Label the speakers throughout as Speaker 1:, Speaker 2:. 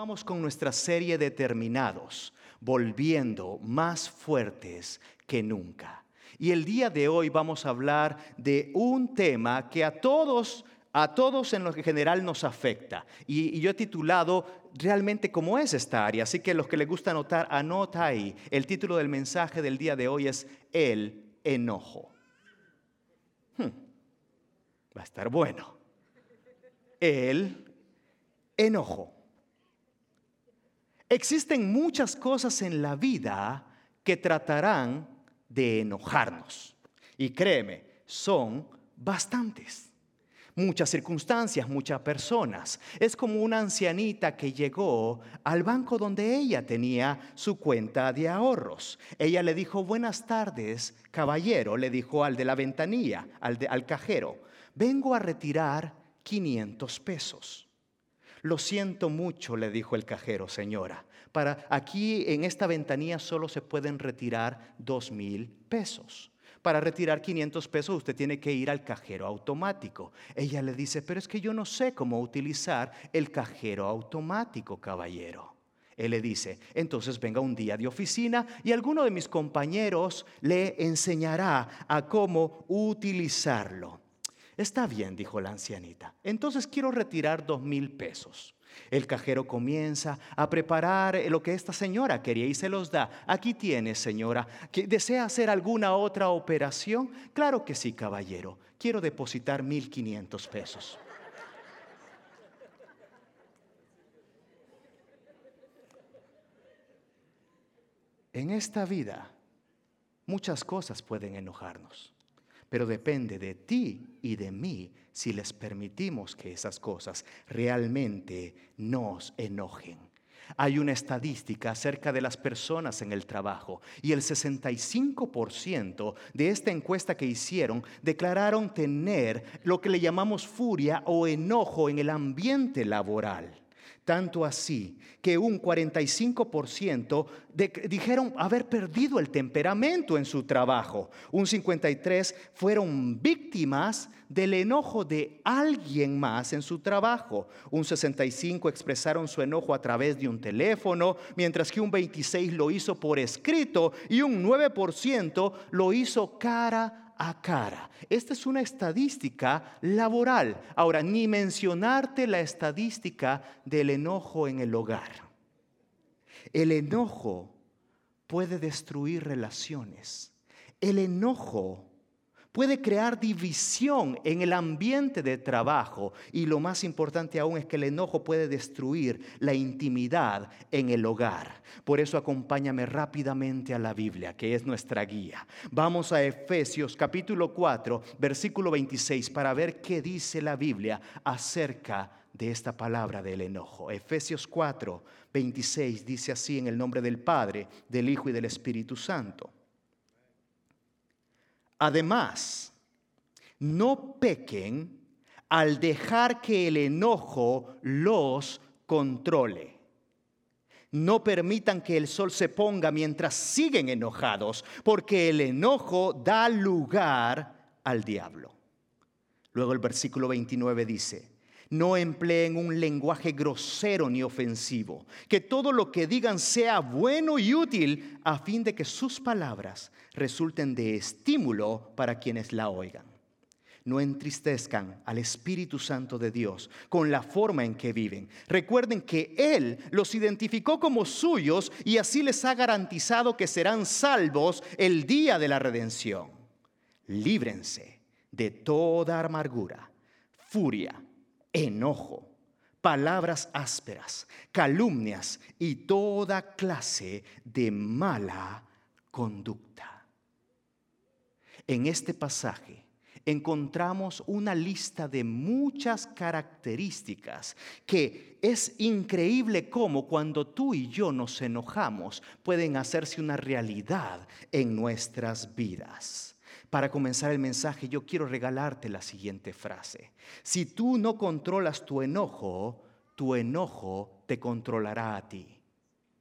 Speaker 1: Continuamos con nuestra serie Determinados, volviendo más fuertes que nunca. Y el día de hoy vamos a hablar de un tema que a todos en lo general nos afecta. Y yo he titulado realmente cómo es esta área. Así que los que les gusta anotar, anota ahí. El título del mensaje del día de hoy es El enojo. Va a estar bueno. El enojo. Existen muchas cosas en la vida que tratarán de enojarnos. Y créeme, son bastantes. Muchas circunstancias, muchas personas. Es como una ancianita que llegó al banco donde ella tenía su cuenta de ahorros. Ella le dijo, buenas tardes, caballero, le dijo al de la ventanilla, al cajero. Vengo a retirar 500 pesos. Lo siento mucho, le dijo el cajero, señora. Aquí en esta ventanilla solo se pueden retirar 2,000 pesos. Para retirar 500 pesos usted tiene que ir al cajero automático. Ella le dice, pero es que yo no sé cómo utilizar el cajero automático, caballero. Él le dice, entonces venga un día de oficina y alguno de mis compañeros le enseñará a cómo utilizarlo. Está bien, dijo la ancianita. Entonces quiero retirar 2,000 pesos. El cajero comienza a preparar lo que esta señora quería y se los da. Aquí tiene, señora. ¿Desea hacer alguna otra operación? Claro que sí, caballero. Quiero depositar 1,500 pesos. En esta vida, muchas cosas pueden enojarnos. Pero depende de ti y de mí si les permitimos que esas cosas realmente nos enojen. Hay una estadística acerca de las personas en el trabajo y el 65% de esta encuesta que hicieron declararon tener lo que le llamamos furia o enojo en el ambiente laboral. Tanto así que un 45% dijeron haber perdido el temperamento en su trabajo. Un 53% fueron víctimas del enojo de alguien más en su trabajo. Un 65% expresaron su enojo a través de un teléfono, mientras que un 26% lo hizo por escrito y un 9% lo hizo cara a cara. Esta es una estadística laboral. Ahora, ni mencionarte la estadística del enojo en el hogar. El enojo puede destruir relaciones. El enojo puede crear división en el ambiente de trabajo. Y lo más importante aún es que el enojo puede destruir la intimidad en el hogar. Por eso acompáñame rápidamente a la Biblia, que es nuestra guía. Vamos a Efesios capítulo 4, versículo 26, para ver qué dice la Biblia acerca de esta palabra del enojo. Efesios 4, 26 dice así en el nombre del Padre, del Hijo y del Espíritu Santo. Además, no pequen al dejar que el enojo los controle. No permitan que el sol se ponga mientras siguen enojados, porque el enojo da lugar al diablo. Luego el versículo 29 dice, no empleen un lenguaje grosero ni ofensivo, que todo lo que digan sea bueno y útil, a fin de que sus palabras resulten de estímulo para quienes la oigan. No entristezcan al Espíritu Santo de Dios con la forma en que viven. Recuerden que Él los identificó como suyos y así les ha garantizado que serán salvos el día de la redención. Líbrense de toda amargura, furia, enojo, palabras ásperas, calumnias y toda clase de mala conducta. En este pasaje encontramos una lista de muchas características que es increíble cómo cuando tú y yo nos enojamos pueden hacerse una realidad en nuestras vidas. Para comenzar el mensaje, yo quiero regalarte la siguiente frase. Si tú no controlas tu enojo te controlará a ti.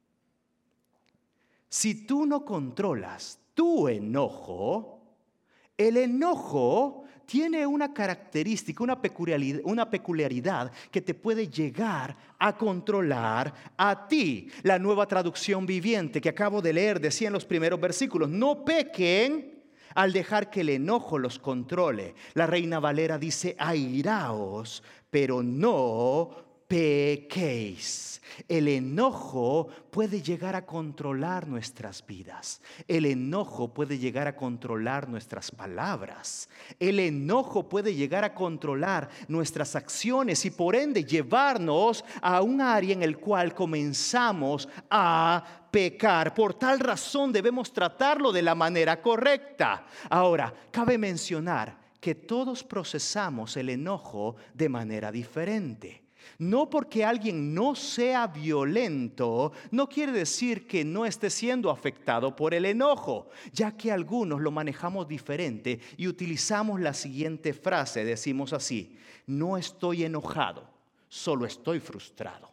Speaker 1: Si tú no controlas tu enojo El enojo tiene una característica, una peculiaridad que te puede llegar a controlar a ti. La Nueva Traducción Viviente que acabo de leer decía en los primeros versículos: no pequen al dejar que el enojo los controle. La Reina Valera dice: airaos, pero no pequéis. El enojo puede llegar a controlar nuestras vidas. El enojo puede llegar a controlar nuestras palabras. El enojo puede llegar a controlar nuestras acciones y por ende llevarnos a un área en el cual comenzamos a pecar. Por tal razón debemos tratarlo de la manera correcta. Ahora, cabe mencionar que todos procesamos el enojo de manera diferente. No porque alguien no sea violento, no quiere decir que no esté siendo afectado por el enojo, ya que algunos lo manejamos diferente y utilizamos la siguiente frase, decimos así: no estoy enojado, solo estoy frustrado.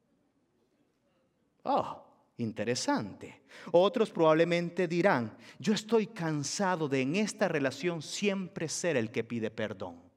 Speaker 1: Oh, interesante. Otros probablemente dirán: yo estoy cansado de en esta relación siempre ser el que pide perdón.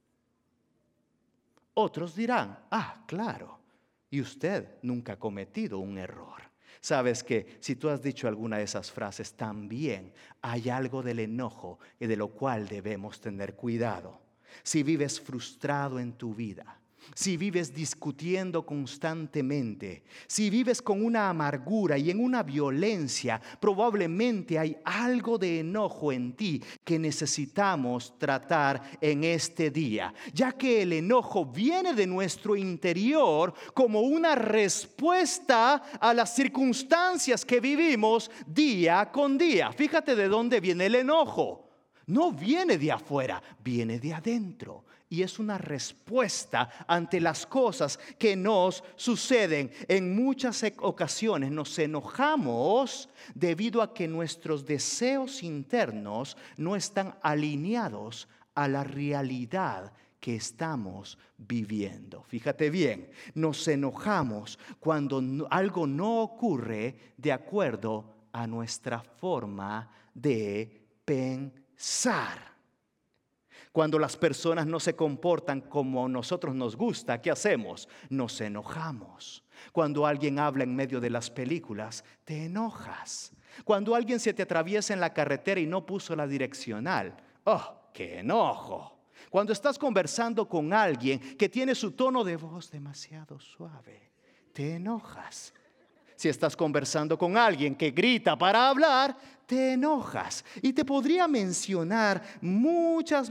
Speaker 1: Otros dirán: claro, y usted nunca ha cometido un error. Sabes que si tú has dicho alguna de esas frases, también hay algo del enojo y de lo cual debemos tener cuidado. Si vives frustrado en tu vida, si vives discutiendo constantemente, si vives con una amargura y en una violencia, probablemente hay algo de enojo en ti que necesitamos tratar en este día, ya que el enojo viene de nuestro interior como una respuesta a las circunstancias que vivimos día con día. Fíjate de dónde viene el enojo. No viene de afuera, viene de adentro. Y es una respuesta ante las cosas que nos suceden. En muchas ocasiones nos enojamos debido a que nuestros deseos internos no están alineados a la realidad que estamos viviendo. Fíjate bien, nos enojamos cuando algo no ocurre de acuerdo a nuestra forma de pensar. Cuando las personas no se comportan como a nosotros nos gusta, ¿qué hacemos? Nos enojamos. Cuando alguien habla en medio de las películas, te enojas. Cuando alguien se te atraviesa en la carretera y no puso la direccional, ¡oh, qué enojo! Cuando estás conversando con alguien que tiene su tono de voz demasiado suave, te enojas. Si estás conversando con alguien que grita para hablar, te enojas. Y te podría mencionar muchas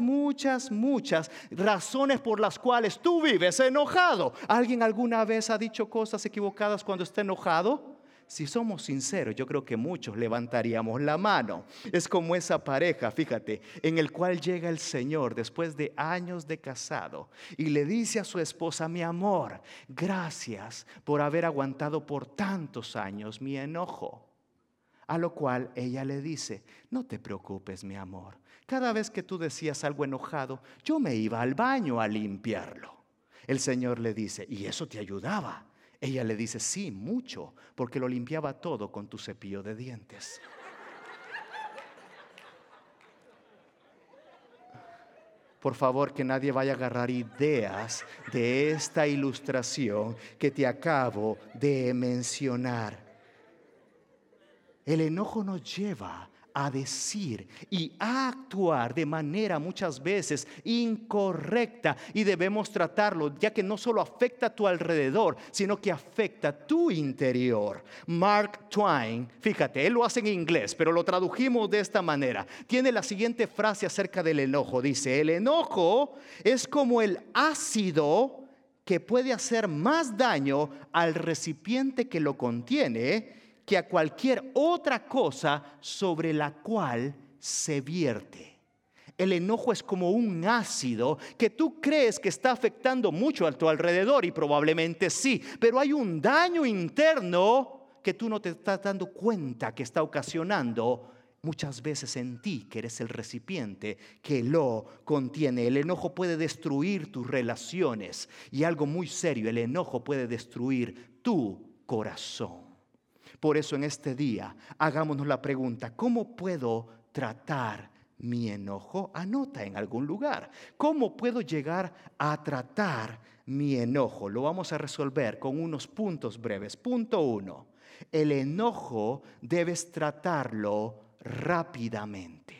Speaker 1: razones por las cuales tú vives enojado. ¿Alguien alguna vez ha dicho cosas equivocadas cuando está enojado? Si somos sinceros, yo creo que muchos levantaríamos la mano. Es como esa pareja, fíjate, en el cual llega el Señor después de años de casado y le dice a su esposa: mi amor, gracias por haber aguantado por tantos años mi enojo. A lo cual ella le dice: no te preocupes, mi amor. Cada vez que tú decías algo enojado, yo me iba al baño a limpiarlo. El Señor le dice: ¿y eso te ayudaba? Ella le dice: sí, mucho, porque lo limpiaba todo con tu cepillo de dientes. Por favor, que nadie vaya a agarrar ideas de esta ilustración que te acabo de mencionar. El enojo nos lleva a decir y a actuar de manera muchas veces incorrecta, y debemos tratarlo, ya que no solo afecta a tu alrededor, sino que afecta a tu interior. Mark Twain, fíjate, él lo hace en inglés, pero lo tradujimos de esta manera. Tiene la siguiente frase acerca del enojo. Dice: el enojo es como el ácido que puede hacer más daño al recipiente que lo contiene que a cualquier otra cosa sobre la cual se vierte. El enojo es como un ácido que tú crees que está afectando mucho a tu alrededor, y probablemente sí, pero hay un daño interno que tú no te estás dando cuenta que está ocasionando muchas veces en ti, que eres el recipiente que lo contiene. El enojo puede destruir tus relaciones, y algo muy serio, el enojo puede destruir tu corazón. Por eso en este día hagámonos la pregunta: ¿cómo puedo tratar mi enojo? Anota en algún lugar. ¿Cómo puedo llegar a tratar mi enojo? Lo vamos a resolver con unos puntos breves. Punto 1. El enojo debes tratarlo rápidamente.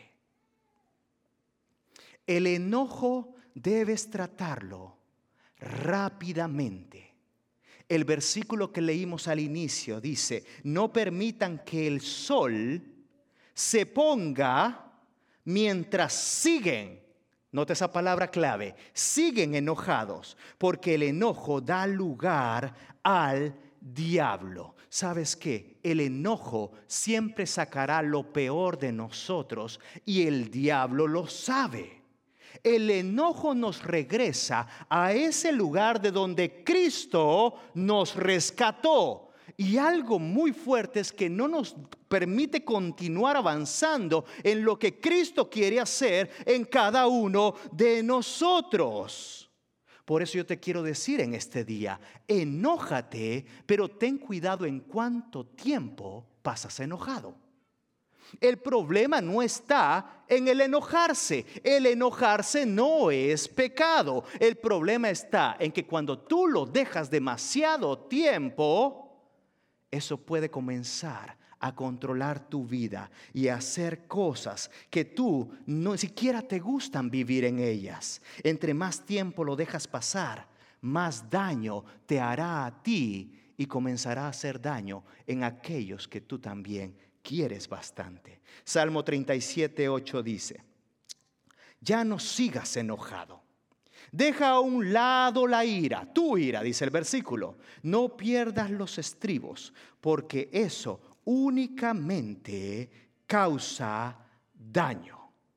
Speaker 1: El enojo debes tratarlo rápidamente. El versículo que leímos al inicio dice: no permitan que el sol se ponga mientras siguen, nota esa palabra clave, siguen enojados, porque el enojo da lugar al diablo. ¿Sabes qué? El enojo siempre sacará lo peor de nosotros y el diablo lo sabe. El enojo nos regresa a ese lugar de donde Cristo nos rescató. Y algo muy fuerte es que no nos permite continuar avanzando en lo que Cristo quiere hacer en cada uno de nosotros. Por eso yo te quiero decir en este día: enójate, pero ten cuidado en cuánto tiempo pasas enojado. El problema no está en el enojarse. El enojarse no es pecado. El problema está en que cuando tú lo dejas demasiado tiempo, eso puede comenzar a controlar tu vida y a hacer cosas que tú no siquiera te gustan vivir en ellas. Entre más tiempo lo dejas pasar, más daño te hará a ti y comenzará a hacer daño en aquellos que tú también quieres bastante. Salmo 37:8 dice: ya no sigas enojado. Deja a un lado la ira, tu ira, dice el versículo. No pierdas los estribos, porque eso únicamente causa daño.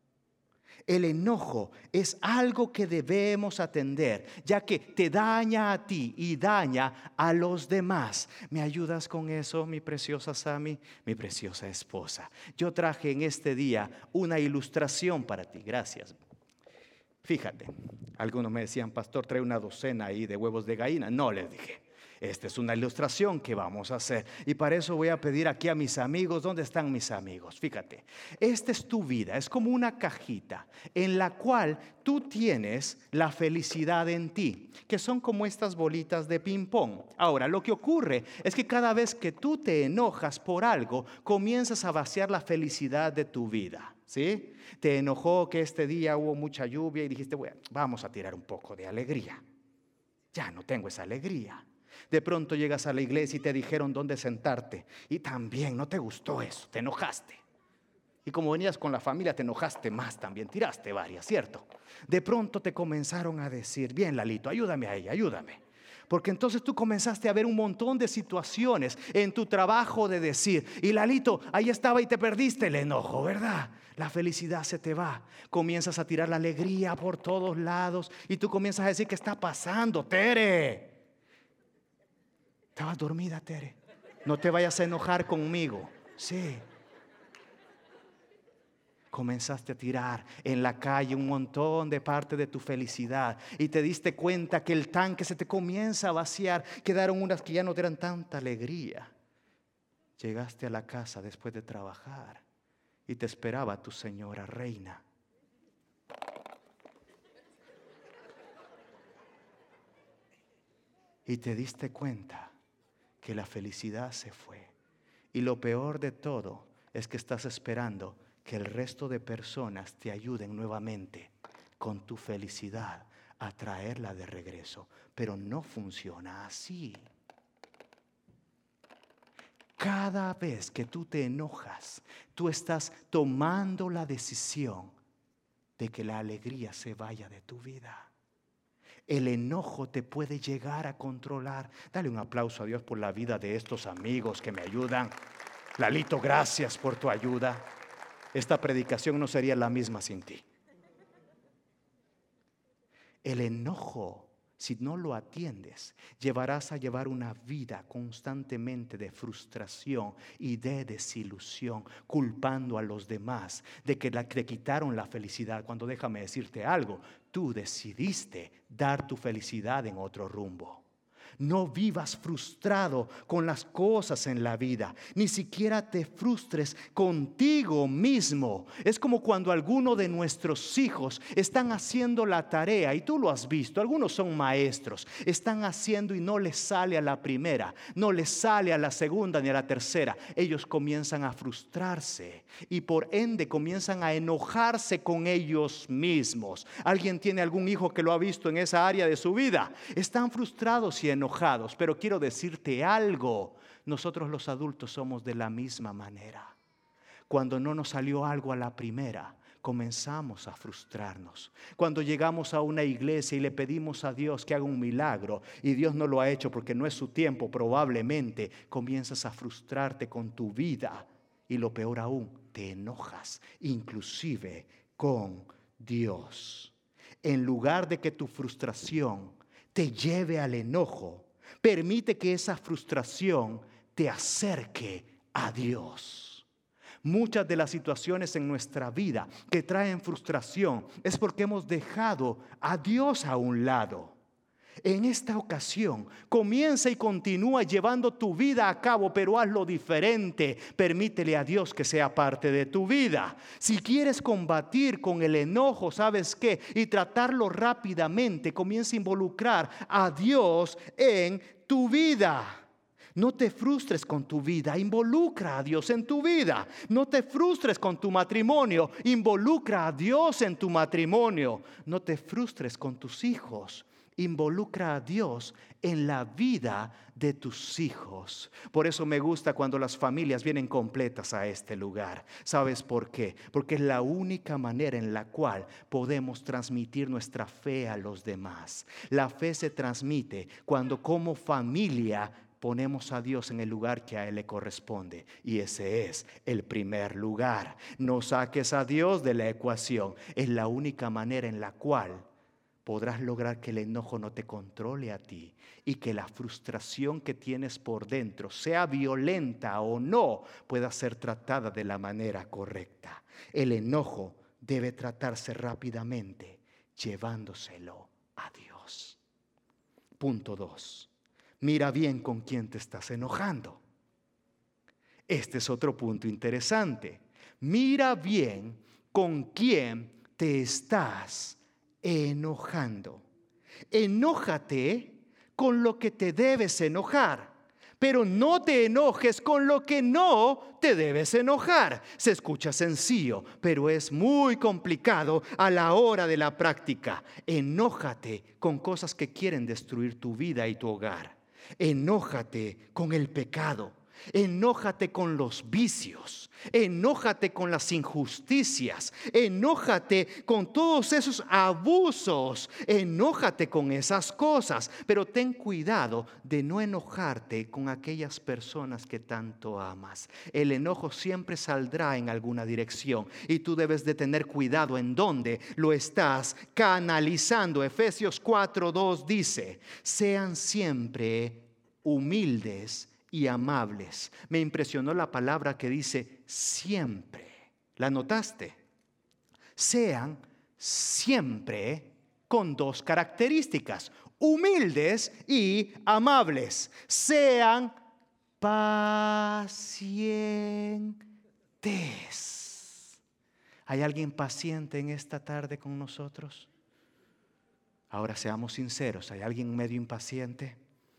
Speaker 1: El enojo es algo que debemos atender, ya que te daña a ti y daña a los demás. ¿Me ayudas con eso, mi preciosa Sami, mi preciosa esposa? Yo traje en este día una ilustración para ti. Gracias. Fíjate, algunos me decían: pastor, trae una docena ahí de huevos de gallina. No, les dije, esta es una ilustración que vamos a hacer. Y para eso voy a pedir aquí a mis amigos. ¿Dónde están mis amigos? Fíjate, esta es tu vida. Es como una cajita en la cual tú tienes la felicidad en ti, que son como estas bolitas de ping pong. Ahora, lo que ocurre es que cada vez que tú te enojas por algo, comienzas a vaciar la felicidad de tu vida. ¿Sí? Te enojó que este día hubo mucha lluvia y dijiste: bueno, vamos a tirar un poco de alegría. Ya no tengo esa alegría. De pronto llegas a la iglesia y te dijeron dónde sentarte y también no te gustó eso, te enojaste. Y como venías con la familia, te enojaste más también, tiraste varias, ¿cierto? De pronto te comenzaron a decir: bien, Lalito, ayúdame a ella, ayúdame. Porque entonces tú comenzaste a ver un montón de situaciones en tu trabajo de decir: y Lalito, ahí estaba y te perdiste el enojo, ¿verdad? La felicidad se te va. Comienzas a tirar la alegría por todos lados y tú comienzas a decir: ¿qué está pasando, Tere? Estabas dormida, Tere. No te vayas a enojar conmigo. Sí. Comenzaste a tirar en la calle un montón de parte de tu felicidad y te diste cuenta que el tanque se te comienza a vaciar. Quedaron unas que ya no te eran tanta alegría. Llegaste a la casa después de trabajar y te esperaba tu señora reina. Y te diste cuenta que la felicidad se fue. Y lo peor de todo es que estás esperando que el resto de personas te ayuden nuevamente con tu felicidad a traerla de regreso. Pero no funciona así. Cada vez que tú te enojas, tú estás tomando la decisión de que la alegría se vaya de tu vida. El enojo te puede llegar a controlar. Dale un aplauso a Dios por la vida de estos amigos que me ayudan. Lalito, gracias por tu ayuda. Esta predicación no sería la misma sin ti. El enojo, si no lo atiendes, llevarás a llevar una vida constantemente de frustración y de desilusión, culpando a los demás de que te quitaron la felicidad, cuando déjame decirte algo, tú decidiste dar tu felicidad en otro rumbo. No vivas frustrado con las cosas en la vida. Ni siquiera te frustres contigo mismo. Es como cuando alguno de nuestros hijos están haciendo la tarea, y tú lo has visto, algunos son maestros, están haciendo y no les sale a la primera, no les sale a la segunda ni a la tercera. Ellos comienzan a frustrarse y por ende comienzan a enojarse con ellos mismos. ¿Alguien tiene algún hijo que lo ha visto en esa área de su vida? Están frustrados y enojados, pero quiero decirte algo. Nosotros los adultos somos de la misma manera. Cuando no nos salió algo a la primera, comenzamos a frustrarnos. Cuando llegamos a una iglesia y le pedimos a Dios que haga un milagro y Dios no lo ha hecho porque no es su tiempo, probablemente comienzas a frustrarte con tu vida y lo peor aún, te enojas, inclusive con Dios. En lugar de que tu frustración te lleve al enojo, permite que esa frustración te acerque a Dios. Muchas de las situaciones en nuestra vida que traen frustración es porque hemos dejado a Dios a un lado. En esta ocasión, comienza y continúa llevando tu vida a cabo, pero hazlo diferente. Permítele a Dios que sea parte de tu vida. Si quieres combatir con el enojo, ¿sabes qué? Y tratarlo rápidamente, comienza a involucrar a Dios en tu vida. No te frustres con tu vida, involucra a Dios en tu vida. No te frustres con tu matrimonio, involucra a Dios en tu matrimonio. No te frustres con tus hijos, involucra a Dios en la vida de tus hijos. Por eso me gusta cuando las familias vienen completas a este lugar. ¿Sabes por qué? Porque es la única manera en la cual podemos transmitir nuestra fe a los demás. La fe se transmite cuando como familia ponemos a Dios en el lugar que a Él le corresponde, y ese es el primer lugar. No saques a Dios de la ecuación. Es la única manera en la cual podrás lograr que el enojo no te controle a ti y que la frustración que tienes por dentro, sea violenta o no, pueda ser tratada de la manera correcta. El enojo debe tratarse rápidamente, llevándoselo a Dios. Punto 2. Mira bien con quién te estás enojando. Este es otro punto interesante. Mira bien con quién te estás enojando. Enójate con lo que te debes enojar, pero no te enojes con lo que no te debes enojar. Se escucha sencillo, pero es muy complicado a la hora de la práctica. Enójate con cosas que quieren destruir tu vida y tu hogar. Enójate con el pecado. Enójate con los vicios. Enójate con las injusticias. Enójate con todos esos abusos. Enójate con esas cosas. Pero ten cuidado de no enojarte con aquellas personas que tanto amas. El enojo siempre saldrá en alguna dirección y tú debes de tener cuidado en dónde lo estás canalizando. Efesios 4:2 dice: sean siempre humildes y amables. Me impresionó la palabra que dice siempre. ¿La notaste? Sean siempre con dos características: humildes y amables. Sean pacientes. ¿Hay alguien paciente en esta tarde con nosotros? Ahora seamos sinceros, ¿hay alguien medio impaciente?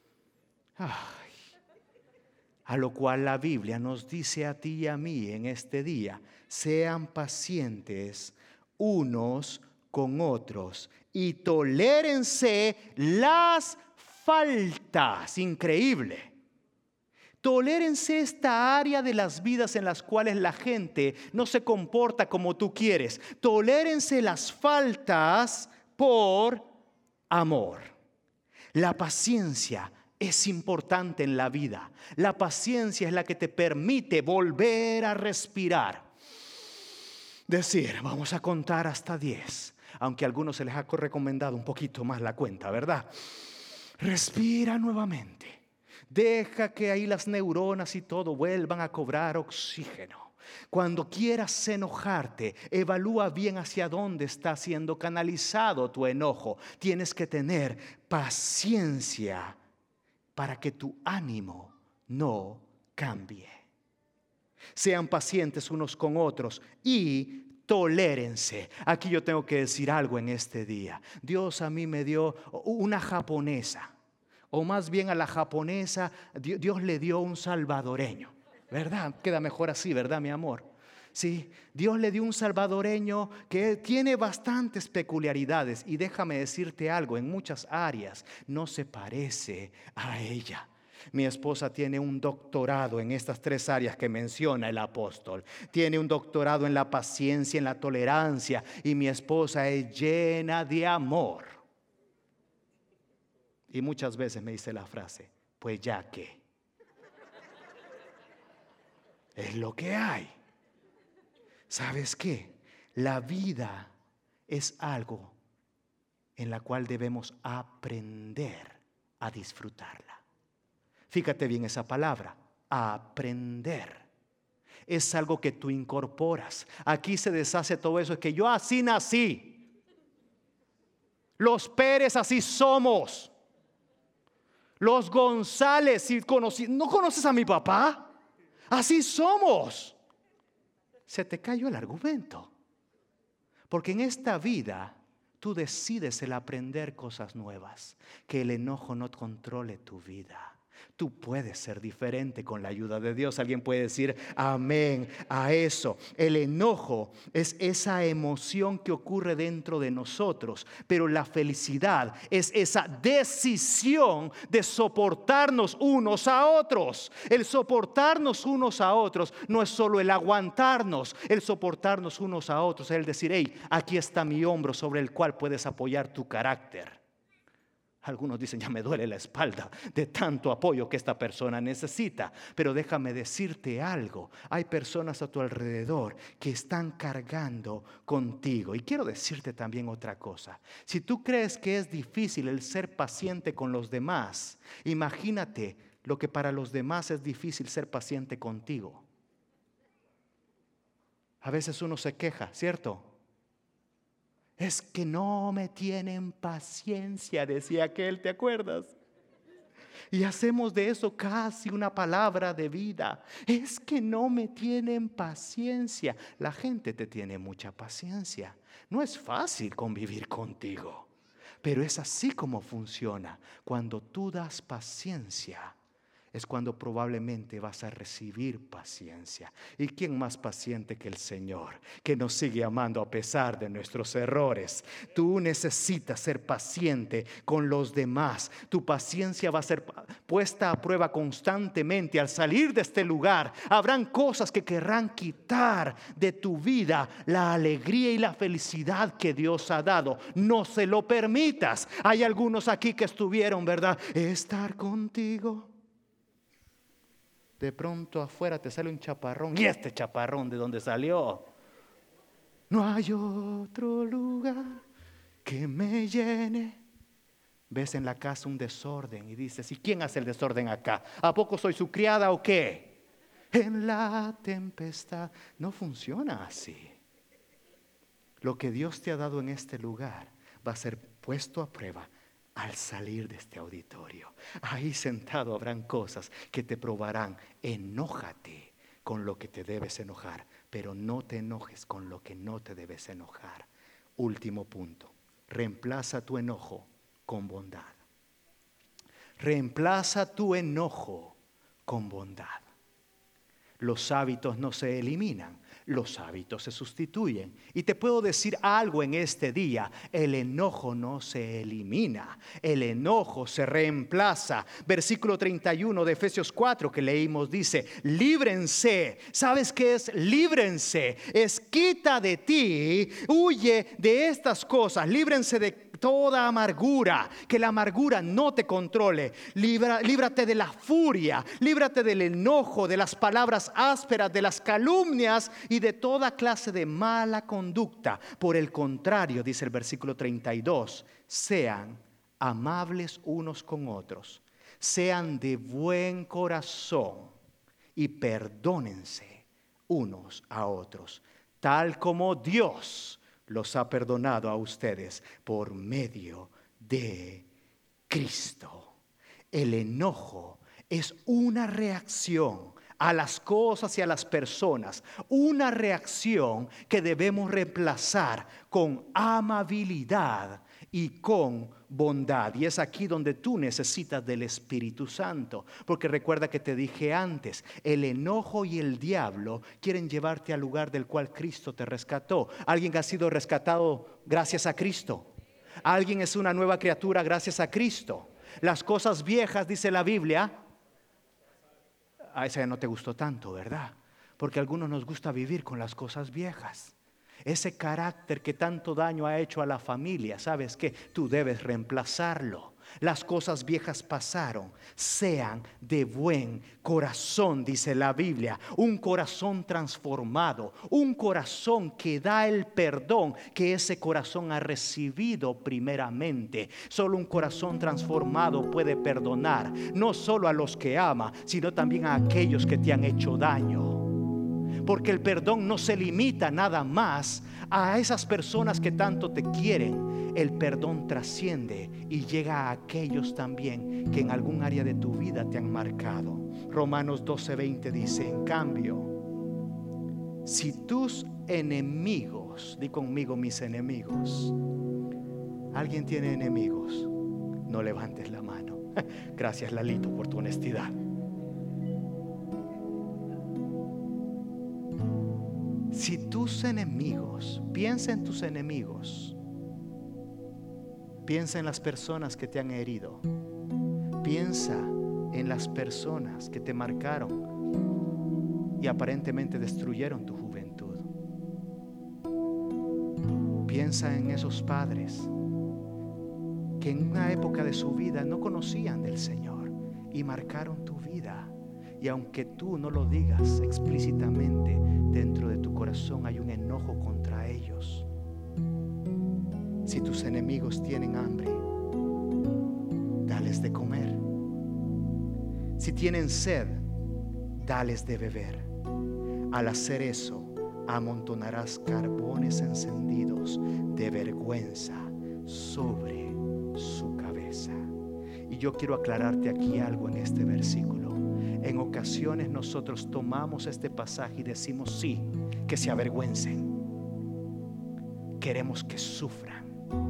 Speaker 1: A lo cual la Biblia nos dice a ti y a mí en este día: sean pacientes unos con otros y tolérense las faltas. Increíble. Tolérense esta área de las vidas en las cuales la gente no se comporta como tú quieres. Tolérense las faltas por amor. La paciencia es importante en la vida. La paciencia es la que te permite volver a respirar. Decir, vamos a contar hasta 10. Aunque a algunos se les ha recomendado un poquito más la cuenta, ¿verdad? Respira nuevamente. Deja que ahí las neuronas y todo vuelvan a cobrar oxígeno. Cuando quieras enojarte, evalúa bien hacia dónde está siendo canalizado tu enojo. Tienes que tener paciencia para que tu ánimo no cambie. Sean pacientes unos con otros y tolérense. Aquí yo tengo que decir algo en este día. Dios a mí me dio una japonesa, o más bien a la japonesa Dios le dio un salvadoreño, ¿verdad? Queda mejor así, ¿verdad, mi amor? Sí, Dios le dio un salvadoreño que tiene bastantes peculiaridades, y déjame decirte algo, en muchas áreas no se parece a ella. Mi esposa tiene un doctorado en estas 3 áreas que menciona el apóstol. Tiene un doctorado en la paciencia, en la tolerancia, y mi esposa es llena de amor. Y muchas veces me dice la frase, pues ya que es lo que hay. ¿Sabes qué? La vida es algo en la cual debemos aprender a disfrutarla. Fíjate bien esa palabra, aprender. Es algo que tú incorporas. Aquí se deshace todo eso, es que yo así nací. Los Pérez así somos. Los González, si ¿no conoces a mi papá? Así somos. Se te cayó el argumento. Porque en esta vida tú decides el aprender cosas nuevas. Que el enojo no controle tu vida. Tú puedes ser diferente con la ayuda de Dios. Alguien puede decir amén a eso. El enojo es esa emoción que ocurre dentro de nosotros, pero la felicidad es esa decisión de soportarnos unos a otros. El soportarnos unos a otros no es solo el aguantarnos. El soportarnos unos a otros es el decir, hey, aquí está mi hombro sobre el cual puedes apoyar tu carácter. Algunos dicen, ya me duele la espalda de tanto apoyo que esta persona necesita. Pero déjame decirte algo. Hay personas a tu alrededor que están cargando contigo. Y quiero decirte también otra cosa. Si tú crees que es difícil el ser paciente con los demás, imagínate lo que para los demás es difícil ser paciente contigo. A veces uno se queja, ¿cierto? Es que no me tienen paciencia, decía aquel, ¿te acuerdas? Y hacemos de eso casi una palabra de vida. Es que no me tienen paciencia. La gente te tiene mucha paciencia. No es fácil convivir contigo, pero es así como funciona. Cuando tú das paciencia, es cuando probablemente vas a recibir paciencia. ¿Y quién más paciente que el Señor, que nos sigue amando a pesar de nuestros errores? Tú necesitas ser paciente con los demás. Tu paciencia va a ser puesta a prueba constantemente. Al salir de este lugar, habrán cosas que querrán quitar de tu vida la alegría y la felicidad que Dios ha dado. No se lo permitas. Hay algunos aquí que estuvieron, ¿verdad? Estar contigo. De pronto afuera te sale un chaparrón. ¿Y este chaparrón de dónde salió? No hay otro lugar que me llene. Ves en la casa un desorden y dices, ¿y quién hace el desorden acá? ¿A poco soy su criada o qué? En la tempestad. No funciona así. Lo que Dios te ha dado en este lugar va a ser puesto a prueba al salir de este auditorio. Ahí sentado habrán cosas que te probarán. Enójate con lo que te debes enojar, pero no te enojes con lo que no te debes enojar. Último punto. Reemplaza tu enojo con bondad. Reemplaza tu enojo con bondad. Los hábitos no se eliminan, los hábitos se sustituyen. Y te puedo decir algo en este día, el enojo no se elimina, el enojo se reemplaza. Versículo 31 de Efesios 4 que leímos dice, líbrense. ¿Sabes qué es líbrense? Es quita de ti, huye de estas cosas, líbrense de toda amargura, que la amargura no te controle. Líbrate de la furia, líbrate del enojo, de las palabras ásperas, de las calumnias y de toda clase de mala conducta. Por el contrario, dice el versículo 32, sean amables unos con otros, sean de buen corazón y perdónense unos a otros, tal como Dios los ha perdonado a ustedes por medio de Cristo. El enojo es una reacción a las cosas y a las personas, una reacción que debemos reemplazar con amabilidad y con bondad. Y es aquí donde tú necesitas del Espíritu Santo, porque recuerda que te dije antes, el enojo y el diablo quieren llevarte al lugar del cual Cristo te rescató. ¿Alguien ha sido rescatado gracias a Cristo? ¿Alguien es una nueva criatura gracias a Cristo? Las cosas viejas, dice la Biblia. A esa ya no te gustó tanto, ¿verdad? Porque a algunos nos gusta vivir con las cosas viejas. Ese carácter que tanto daño ha hecho a la familia, ¿sabes qué? Tú debes reemplazarlo. Las cosas viejas pasaron. Sean de buen corazón, dice la Biblia. Un corazón transformado. Un corazón que da el perdón que ese corazón ha recibido primeramente. Solo un corazón transformado puede perdonar. No solo a los que ama, sino también a aquellos que te han hecho daño. Porque el perdón no se limita nada más a esas personas que tanto te quieren. El perdón trasciende y llega a aquellos también que en algún área de tu vida te han marcado. Romanos 12:20 dice: en cambio, si tus enemigos, di conmigo mis enemigos. ¿Alguien tiene enemigos? No levantes la mano. Gracias, Lalito, por tu honestidad. Si tus enemigos, piensa en tus enemigos, piensa en las personas que te han herido, piensa en las personas que te marcaron y aparentemente destruyeron tu juventud. Piensa en esos padres que en una época de su vida no conocían del Señor y marcaron tu vida. Y aunque tú no lo digas explícitamente, dentro de tu corazón hay un enojo contra ellos. Si tus enemigos tienen hambre, dales de comer. Si tienen sed, dales de beber. Al hacer eso, amontonarás carbones encendidos de vergüenza sobre su cabeza. Y yo quiero aclararte aquí algo en este versículo. En ocasiones nosotros tomamos este pasaje y decimos sí, que se avergüencen. Queremos que sufran.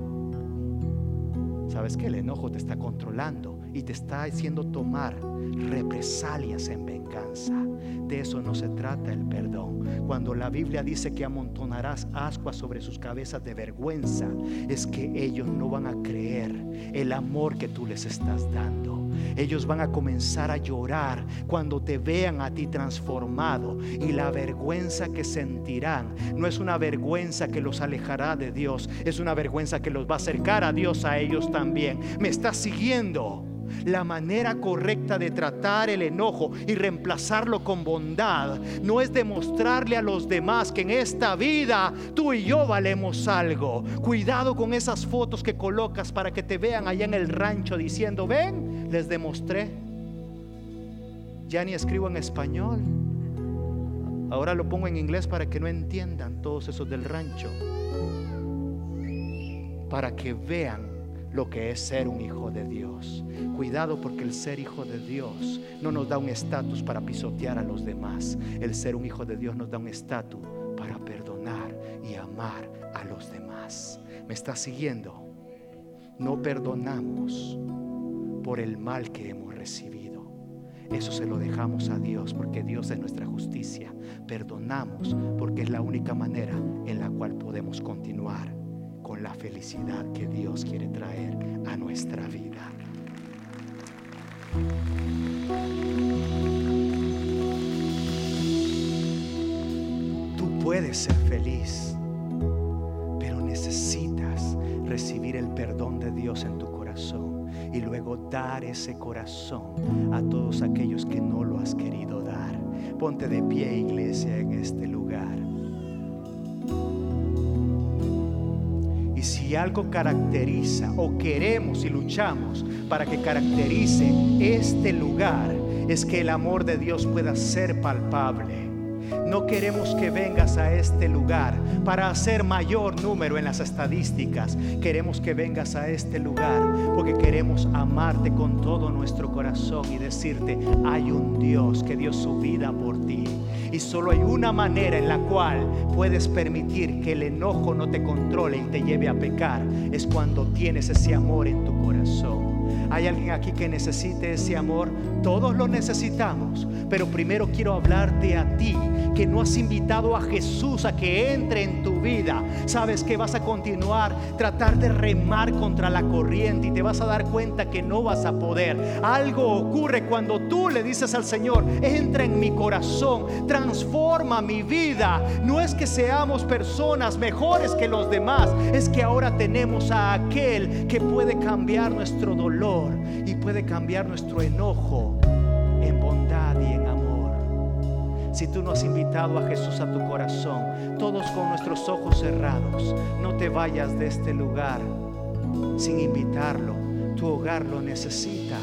Speaker 1: ¿Sabes que el enojo te está controlando y te está haciendo tomar represalias en venganza? De eso no se trata el perdón. Cuando la Biblia dice que amontonarás ascuas sobre sus cabezas de vergüenza, es que ellos no van a creer el amor que tú les estás dando. Ellos van a comenzar a llorar cuando te vean a ti transformado, y la vergüenza que sentirán no es una vergüenza que los alejará de Dios, es una vergüenza que los va a acercar a Dios a ellos también. ¿Me estás siguiendo? La manera correcta de tratar el enojo y reemplazarlo con bondad no es demostrarle a los demás que en esta vida tú y yo valemos algo. Cuidado con esas fotos que colocas para que te vean allá en el rancho diciendo: ven, les demostré. Ya ni escribo en español, ahora lo pongo en inglés para que no entiendan todos esos del rancho, para que vean lo que es ser un hijo de Dios. Cuidado, porque el ser hijo de Dios no nos da un estatus para pisotear a los demás. El ser un hijo de Dios nos da un estatus para perdonar y amar a los demás. ¿Me estás siguiendo? No perdonamos por el mal que hemos recibido. Eso se lo dejamos a Dios, porque Dios es nuestra justicia. Perdonamos porque es la única manera en la cual podemos continuar con la felicidad que Dios quiere traer a nuestra vida. Tú puedes ser feliz, pero necesitas recibir el perdón de Dios en tu corazón y luego dar ese corazón a todos aquellos que no lo has querido dar. Ponte de pie, iglesia, en este lugar. Si algo caracteriza, o queremos y luchamos para que caracterice este lugar, es que el amor de Dios pueda ser palpable. No queremos que vengas a este lugar para hacer mayor número en las estadísticas. Queremos que vengas a este lugar porque queremos amarte con todo nuestro corazón y decirte: hay un Dios que dio su vida por ti. Y solo hay una manera en la cual puedes permitir que el enojo no te controle y te lleve a pecar. Es cuando tienes ese amor en tu corazón. ¿Hay alguien aquí que necesite ese amor? Todos lo necesitamos, pero primero quiero hablarte a ti que no has invitado a Jesús a que entre en tu vida. Sabes que vas a continuar tratar de remar contra la corriente y te vas a dar cuenta que no vas a poder. Algo ocurre cuando tú le dices al Señor: entra en mi corazón, transforma mi vida. No es que seamos personas mejores que los demás, es que ahora tenemos a aquel que puede cambiar nuestro dolor y puede cambiar nuestro enojo en bondad y en amor. Si tú no has invitado a Jesús a tu corazón, todos con nuestros ojos cerrados, no te vayas de este lugar sin invitarlo. Tu hogar lo necesita.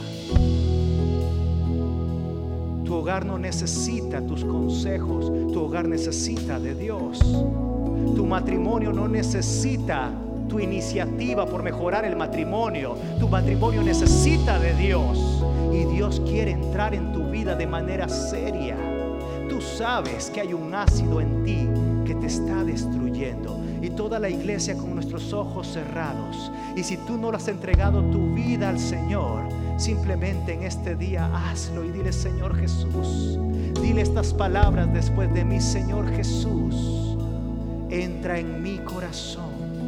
Speaker 1: Tu hogar no necesita tus consejos, tu hogar necesita de Dios. Tu matrimonio no necesita tu iniciativa por mejorar el matrimonio. Tu matrimonio necesita de Dios, y Dios quiere entrar en tu vida de manera seria. Tú sabes que hay un ácido en ti que te está destruyendo, y toda la iglesia con nuestros ojos cerrados. Y si tú no le has entregado tu vida al Señor, simplemente en este día hazlo y dile: Señor Jesús, dile estas palabras después de mí: Señor Jesús, entra en mi corazón.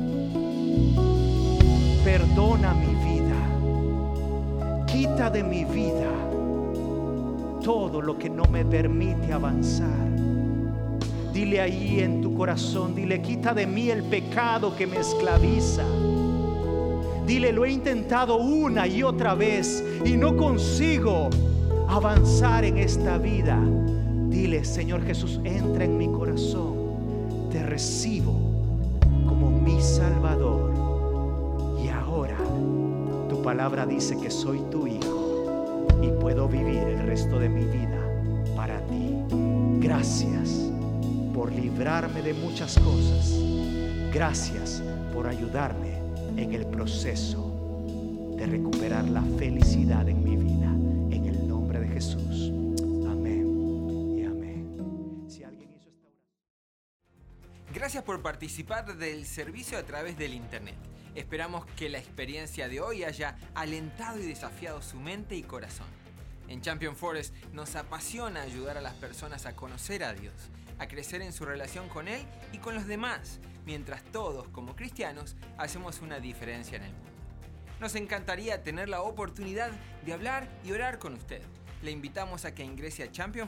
Speaker 1: Perdona mi vida, quita de mi vida todo lo que no me permite avanzar. Dile ahí en tu corazón, dile: quita de mí el pecado que me esclaviza. Dile: lo he intentado una y otra vez y no consigo avanzar en esta vida. Dile: Señor Jesús, entra en mi corazón, te recibo como mi Salvador. Y ahora tu palabra dice que soy tu hijo y puedo vivir el resto de mi vida para ti. Gracias por librarme de muchas cosas. Gracias por ayudarme en el proceso de recuperar la felicidad en mi vida. En el nombre de Jesús. Amén y amén. Si alguien hizo esta oración.
Speaker 2: Gracias por participar del servicio a través del internet. Esperamos que la experiencia de hoy haya alentado y desafiado su mente y corazón. En Champion Forest nos apasiona ayudar a las personas a conocer a Dios, a crecer en su relación con Él y con los demás, mientras todos, como cristianos, hacemos una diferencia en el mundo. Nos encantaría tener la oportunidad de hablar y orar con usted. Le invitamos a que ingrese a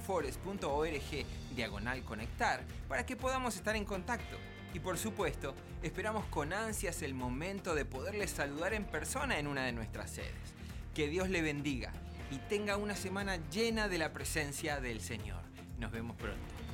Speaker 2: championforest.org/conectar para que podamos estar en contacto. Y por supuesto, esperamos con ansias el momento de poderles saludar en persona en una de nuestras sedes. Que Dios le bendiga y tenga una semana llena de la presencia del Señor. Nos vemos pronto.